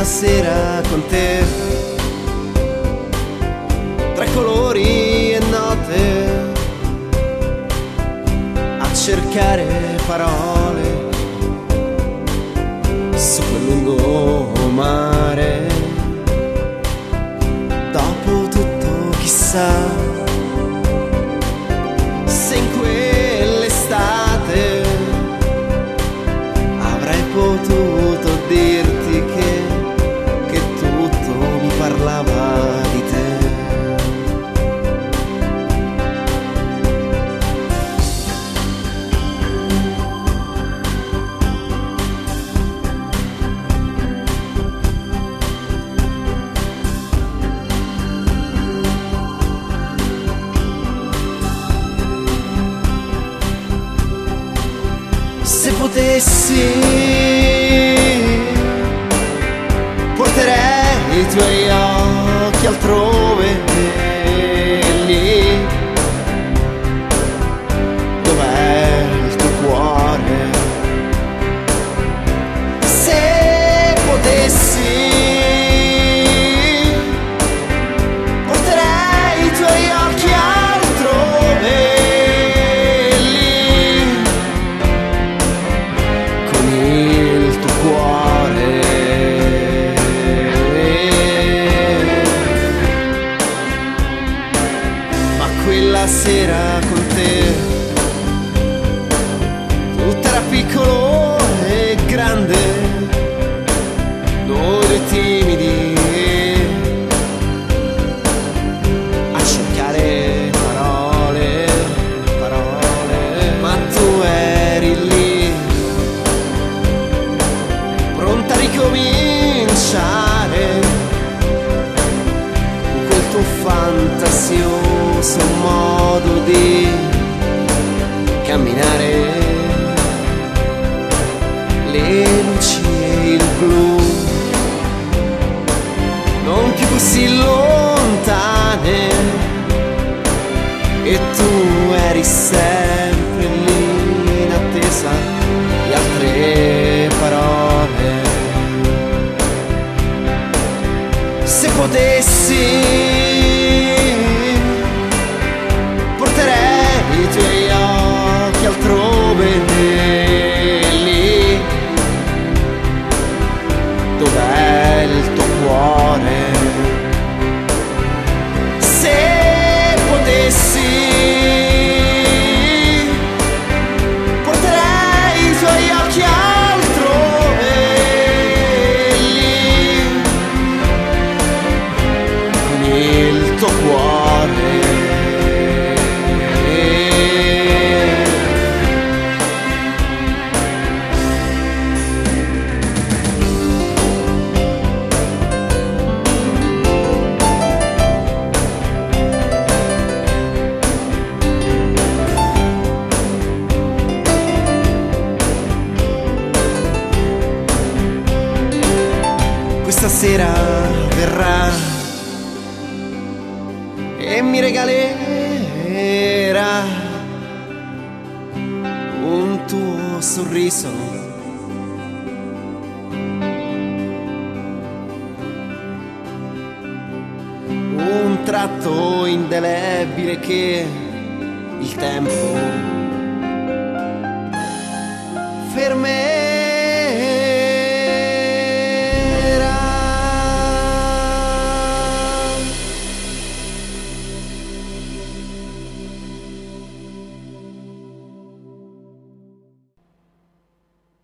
quella sera con te, tra colori e note, a cercare parole su quel lungomare. Dopo tutto chissà se in quell'estate avrei potuto dirti che tutto mi parlava di te. Se potessi, porterei i tuoi occhi altrove, lì dov'è il tuo cuore. Se potessi, porterei i tuoi occhi altrove, il tuo cuore. Ma quella sera con te tutto era piccolo e grande, noi due timidi a cercare parole, ma tu eri lì pronta a ricominciare quel tuo fantasioso modo di camminare. Le luci e il blu non più così lontane, e tu eri sempre lì in attesa di altre parole. Se potessi, porterei i tuoi occhi altrove, lì dov'è il tuo cuore. Se potessi, porterei i tuoi occhi altrove, il tuo cuore. Questa sera verrà e mi regalerà un tuo sorriso, un tratto indelebile che il tempo fermerà.